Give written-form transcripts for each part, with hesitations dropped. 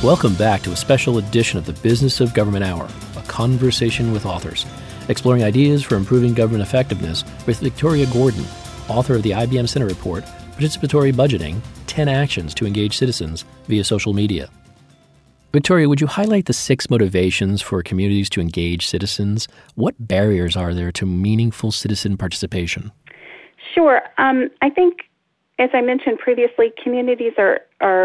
Welcome back to a special edition of the Business of Government Hour, a conversation with authors, exploring ideas for improving government effectiveness with Victoria Gordon, author of the IBM Center Report, Participatory Budgeting, 10 Actions to Engage Citizens via Social Media. Victoria, would you highlight the 6 motivations for communities to engage citizens? What barriers are there to meaningful citizen participation? Sure. I think, as I mentioned previously, communities are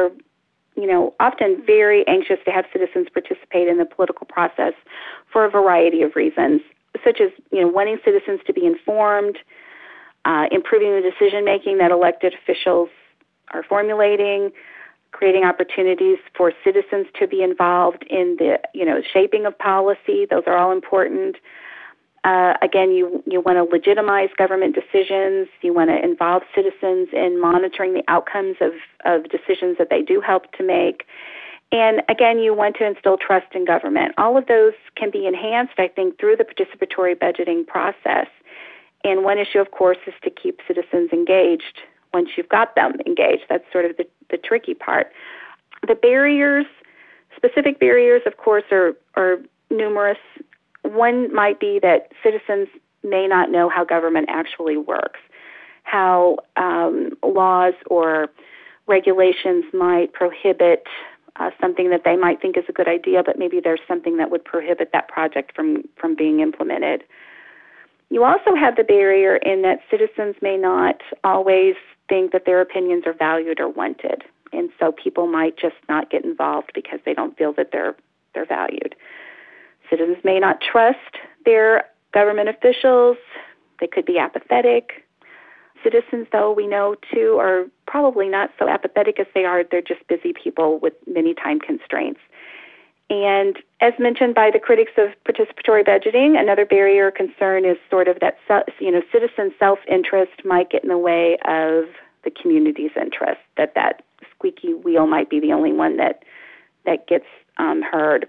often very anxious to have citizens participate in the political process for a variety of reasons, such as, wanting citizens to be informed, improving the decision-making that elected officials are formulating, creating opportunities for citizens to be involved in the, shaping of policy. Those are all important. Again, you want to legitimize government decisions. You want to involve citizens in monitoring the outcomes of decisions that they do help to make. And again, you want to instill trust in government. All of those can be enhanced, I think, through the participatory budgeting process. And one issue, of course, is to keep citizens engaged once you've got them engaged. That's sort of the tricky part. The barriers, specific barriers, of course, are numerous. One might be that citizens may not know how government actually works, how laws or regulations might prohibit something that they might think is a good idea, but maybe there's something that would prohibit that project from being implemented. You also have the barrier in that citizens may not always think that their opinions are valued or wanted, and so people might just not get involved because they don't feel that they're valued. Citizens may not trust their government officials. They could be apathetic. Citizens, though, we know, too, are probably not so apathetic as they are. They're just busy people with many time constraints. And as mentioned by the critics of participatory budgeting, another barrier or concern is sort of that, citizen self-interest might get in the way of the community's interest, that squeaky wheel might be the only one that gets heard.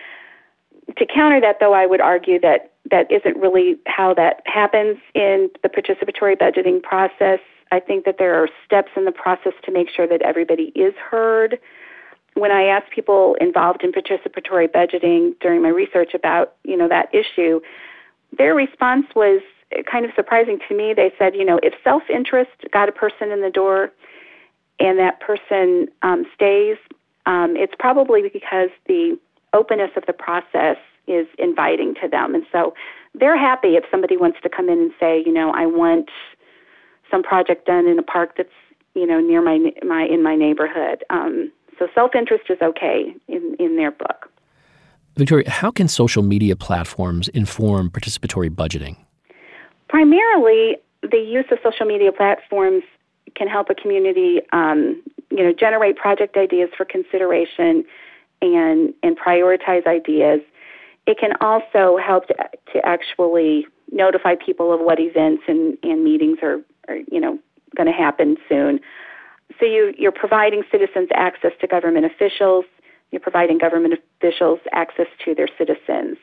To counter that, though, I would argue that isn't really how that happens in the participatory budgeting process. I think that there are steps in the process to make sure that everybody is heard. When I asked people involved in participatory budgeting during my research about, that issue, their response was kind of surprising to me. They said, if self-interest got a person in the door and that person stays, it's probably because the openness of the process is inviting to them. And so they're happy if somebody wants to come in and say, I want some project done in a park that's, near my neighborhood. So self-interest is okay in their book. Victoria, how can social media platforms inform participatory budgeting? Primarily, the use of social media platforms can help a community, generate project ideas for consideration and prioritize ideas. It can also help to actually notify people of what events and meetings are going to happen soon. So you're providing citizens access to government officials. You're providing government officials access to their citizens.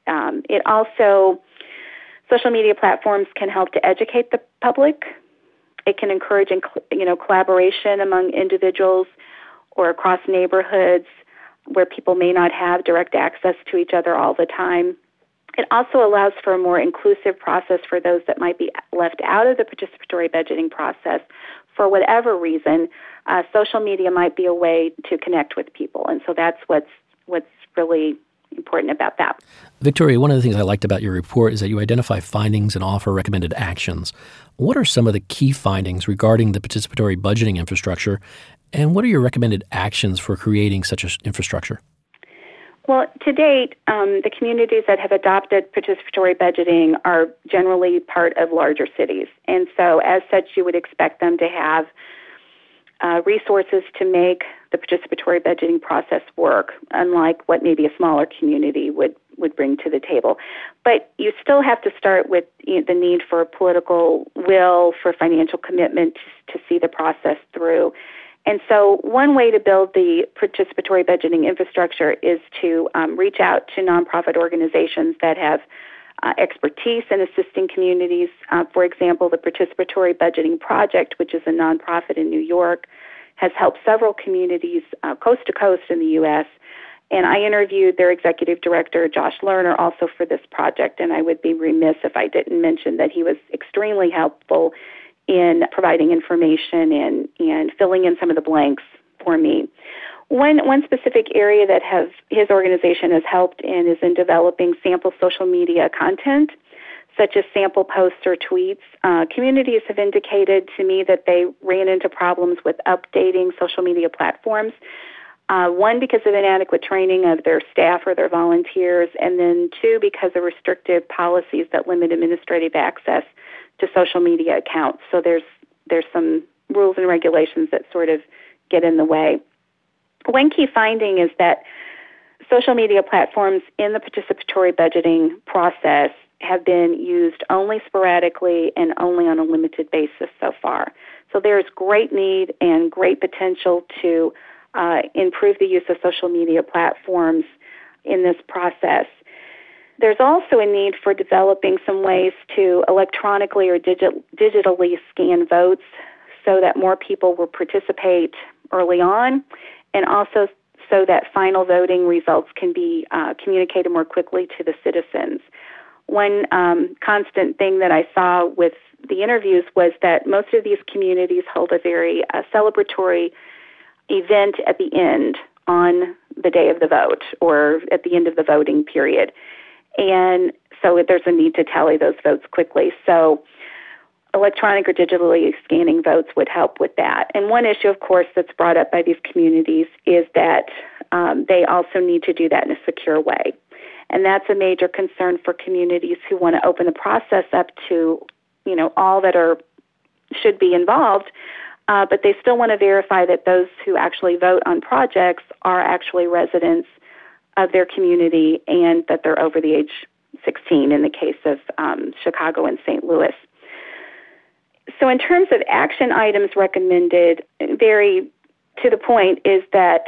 Social media platforms can help to educate the public. It can encourage, collaboration among individuals or across neighborhoods where people may not have direct access to each other all the time. It also allows for a more inclusive process for those that might be left out of the participatory budgeting process for whatever reason. Social media might be a way to connect with people, and so that's what's really important about that. Victoria, one of the things I liked about your report is that you identify findings and offer recommended actions. What are some of the key findings regarding the participatory budgeting infrastructure, and what are your recommended actions for creating such an infrastructure? Well, to date, the communities that have adopted participatory budgeting are generally part of larger cities. And so as such, you would expect them to have resources to make the participatory budgeting process work, unlike what maybe a smaller community would bring to the table. But you still have to start with the need for political will, for financial commitment to see the process through. And so one way to build the participatory budgeting infrastructure is to reach out to nonprofit organizations that have expertise in assisting communities. For example, the Participatory Budgeting Project, which is a nonprofit in New York, has helped several communities coast to coast in the U.S., and I interviewed their executive director, Josh Lerner, also for this project, and I would be remiss if I didn't mention that he was extremely helpful in providing information and filling in some of the blanks for me. One specific area that his organization has helped in is in developing sample social media content, such as sample posts or tweets. Communities have indicated to me that they ran into problems with updating social media platforms. One, because of inadequate training of their staff or their volunteers, and then two, because of restrictive policies that limit administrative access to social media accounts. So there's some rules and regulations that sort of get in the way. One key finding is that social media platforms in the participatory budgeting process have been used only sporadically and only on a limited basis so far. So there's great need and great potential to improve the use of social media platforms in this process. There's also a need for developing some ways to electronically or digitally scan votes so that more people will participate early on, and also so that final voting results can be communicated more quickly to the citizens. One constant thing that I saw with the interviews was that most of these communities hold a very celebratory event at the end on the day of the vote or at the end of the voting period. And so there's a need to tally those votes quickly. So electronic or digitally scanning votes would help with that. And one issue, of course, that's brought up by these communities is that they also need to do that in a secure way. And that's a major concern for communities who want to open the process up to, all that should be involved, but they still want to verify that those who actually vote on projects are actually residents of their community and that they're over the age 16 in the case of Chicago and St. Louis. So in terms of action items recommended, very to the point is that,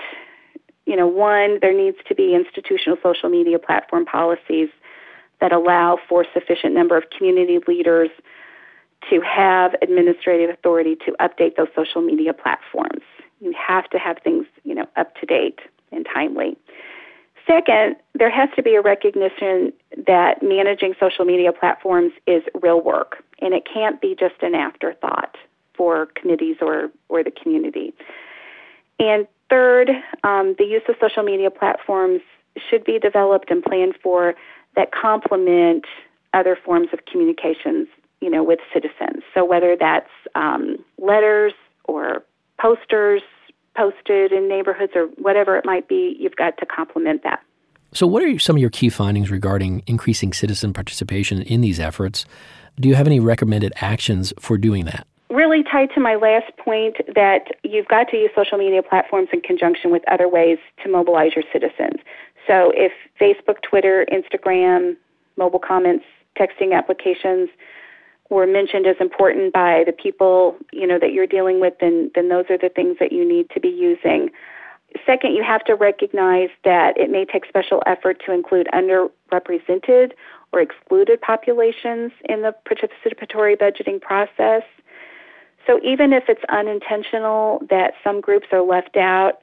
one, there needs to be institutional social media platform policies that allow for sufficient number of community leaders to have administrative authority to update those social media platforms. You have to have things, up to date and timely. Second, there has to be a recognition that managing social media platforms is real work, and it can't be just an afterthought for committees or the community. And third, the use of social media platforms should be developed and planned for that complement other forms of communications, with citizens. So whether that's letters or posters posted in neighborhoods or whatever it might be, you've got to complement that. So what are some of your key findings regarding increasing citizen participation in these efforts? Do you have any recommended actions for doing that? Really tied to my last point that you've got to use social media platforms in conjunction with other ways to mobilize your citizens. So if Facebook, Twitter, Instagram, mobile comments, texting applications were mentioned as important by the people, that you're dealing with, then those are the things that you need to be using. Second, you have to recognize that it may take special effort to include underrepresented or excluded populations in the participatory budgeting process. So even if it's unintentional that some groups are left out,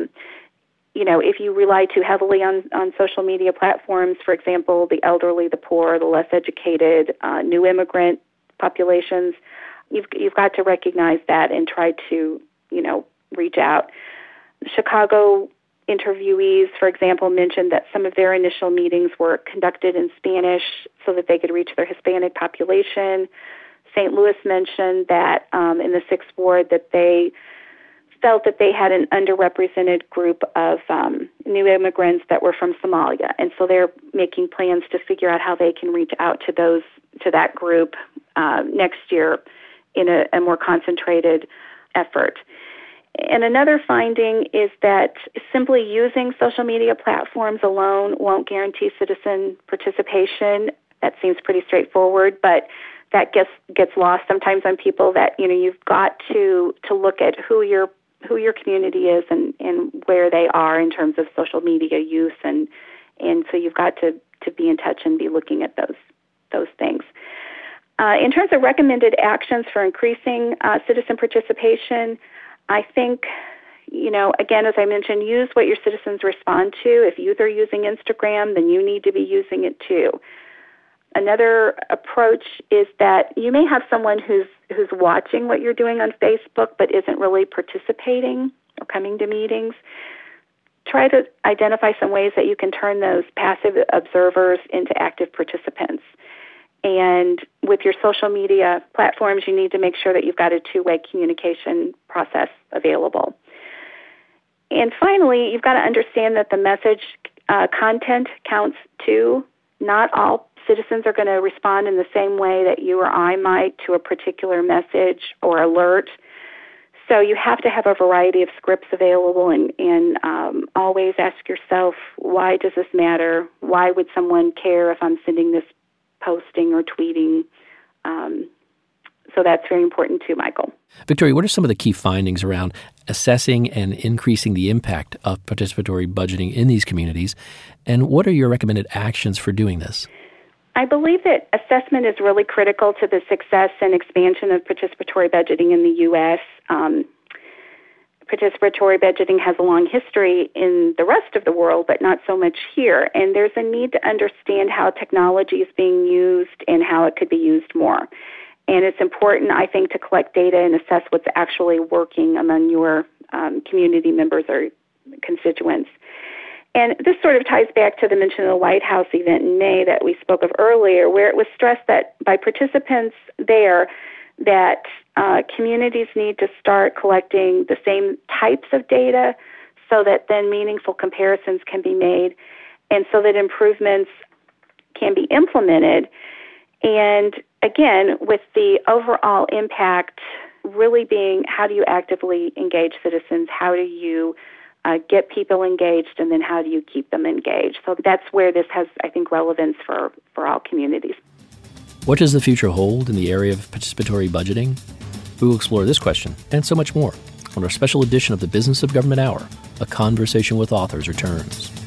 if you rely too heavily on social media platforms, for example, the elderly, the poor, the less educated, new immigrant populations, you've got to recognize that and try to, reach out. Chicago interviewees, for example, mentioned that some of their initial meetings were conducted in Spanish so that they could reach their Hispanic population. St. Louis mentioned that in the 6th Ward that they felt that they had an underrepresented group of new immigrants that were from Somalia, and so they're making plans to figure out how they can reach out to that group next year in a more concentrated effort. And another finding is that simply using social media platforms alone won't guarantee citizen participation. That seems pretty straightforward, but that gets lost sometimes on people that, you've got to look at who your community is and where they are in terms of social media use, and so you've got to be in touch and be looking at those things. In terms of recommended actions for increasing citizen participation, I think, again, as I mentioned, use what your citizens respond to. If youth are using Instagram, then you need to be using it too. Another approach is that you may have someone who's watching what you're doing on Facebook but isn't really participating or coming to meetings. Try to identify some ways that you can turn those passive observers into active participants. And with your social media platforms, you need to make sure that you've got a two-way communication process available. And finally, you've got to understand that the message content counts too. Not all citizens are going to respond in the same way that you or I might to a particular message or alert. So you have to have a variety of scripts available and always ask yourself, why does this matter? Why would someone care if I'm sending this posting or tweeting? So that's very important too, Michael. Victoria, what are some of the key findings around assessing and increasing the impact of participatory budgeting in these communities? And what are your recommended actions for doing this? I believe that assessment is really critical to the success and expansion of participatory budgeting in the U.S. Participatory budgeting has a long history in the rest of the world, but not so much here. And there's a need to understand how technology is being used and how it could be used more. And it's important, I think, to collect data and assess what's actually working among your community members or constituents. And this sort of ties back to the mention of the White House event in May that we spoke of earlier, where it was stressed that by participants there that communities need to start collecting the same types of data so that then meaningful comparisons can be made and so that improvements can be implemented. And again, with the overall impact really being how do you actively engage citizens, how do you get people engaged, and then how do you keep them engaged? So that's where this has, I think, relevance for all communities. What does the future hold in the area of participatory budgeting? We will explore this question and so much more on our special edition of the Business of Government Hour, A Conversation with Authors returns.